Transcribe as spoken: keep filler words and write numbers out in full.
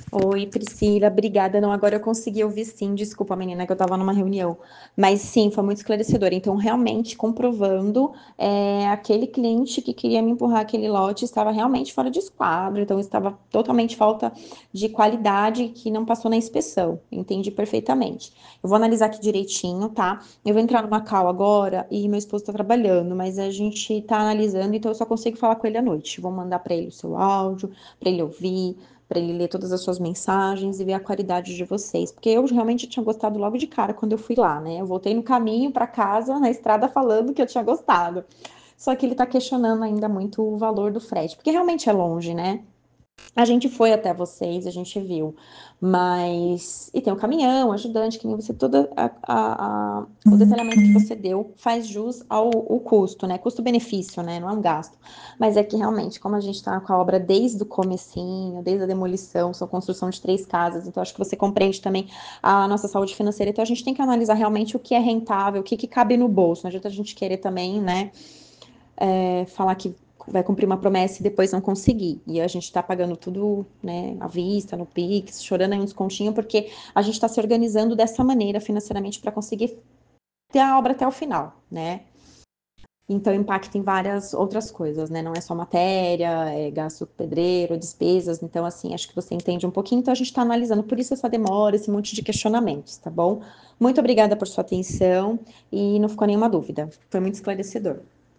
Oi, Priscila, obrigada. Não, agora eu consegui ouvir sim. Desculpa, menina, que eu estava numa reunião. Mas sim, foi muito esclarecedor. Então, realmente, comprovando, é, aquele cliente que queria me empurrar aquele lote estava realmente fora de esquadro. Então, estava totalmente falta de qualidade que não passou na inspeção. Entendi perfeitamente. Eu vou analisar aqui direitinho, tá? Eu vou entrar numa call agora e meu esposo está trabalhando, mas a gente está analisando, então eu só consigo falar com ele à noite. Vou mandar para ele o seu áudio, para ele ouvir, para ele ler todas as suas mensagens e ver a qualidade de vocês, porque eu realmente tinha gostado logo de cara quando eu fui lá, né? Eu voltei no caminho para casa, na estrada, falando que eu tinha gostado. Só que ele tá questionando ainda muito o valor do frete, porque realmente é longe, né? A gente foi até vocês, a gente viu, mas. E tem o caminhão, ajudante, que nem você, todo a, a- a- o detalhamento que você deu faz jus ao, ao custo, né? Custo-benefício, né? Não é um gasto. Mas é que realmente, como a gente está com a obra desde o comecinho, desde a demolição, são construção de três casas, então acho que você compreende também a nossa saúde financeira, então a gente tem que analisar realmente o que é rentável, o que, que cabe no bolso. Não adianta a gente querer também, né? É, falar que vai cumprir uma promessa e depois não conseguir. E a gente está pagando tudo, né, à vista, no Pix, chorando aí uns continhos, porque a gente está se organizando dessa maneira financeiramente para conseguir ter a obra até o final, né? Então impacta em várias outras coisas, né? Não é só matéria, é gasto com pedreiro, despesas. Então, assim, acho que você entende um pouquinho. Então, a gente está analisando, por isso essa demora, esse monte de questionamentos, tá bom? Muito obrigada por sua atenção e não ficou nenhuma dúvida. Foi muito esclarecedor.